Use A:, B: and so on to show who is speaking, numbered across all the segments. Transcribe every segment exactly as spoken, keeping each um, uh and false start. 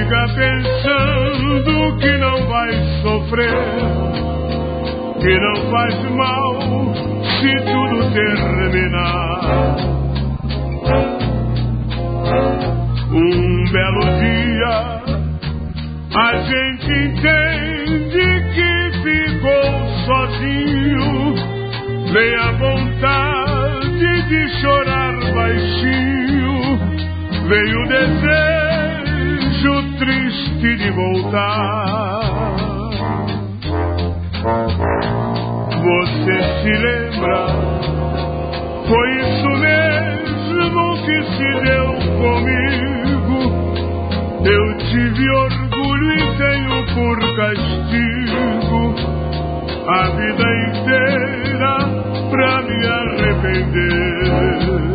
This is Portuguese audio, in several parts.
A: fica pensando que não vai sofrer, que não faz mal se tudo terminar. Um belo dia a gente entende que ficou sozinho, vem a vontade de chorar baixinho, veio o desejo triste de voltar. Você se lembra? Foi isso mesmo que se deu comigo. Eu tive orgulho e tenho por castigo a vida inteira pra me arrepender.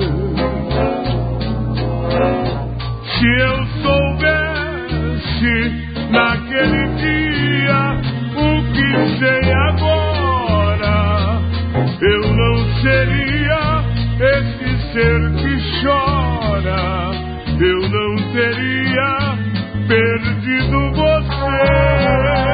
A: Se eu soubesse naquele dia o que sei agora, eu não seria esse ser que chora, eu não teria perdido você.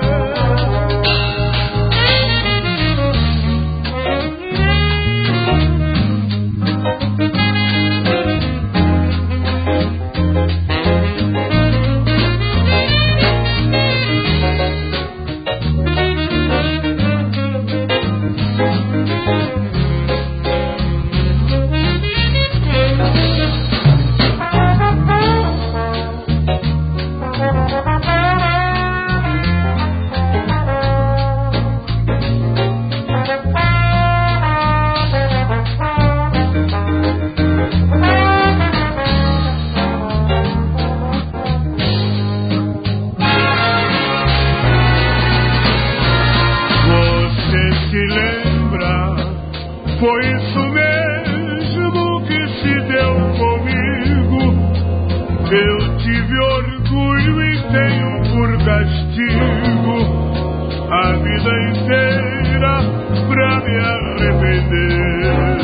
A: Foi isso mesmo que se deu comigo. Eu tive orgulho e tenho por castigo a vida inteira pra me arrepender.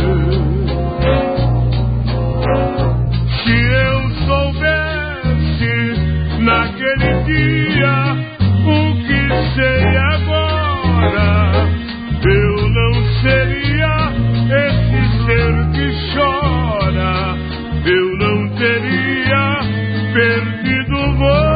A: Se eu soubesse naquele dia o que sei agora, eu não seria esse ser que chora, eu não teria perdido você.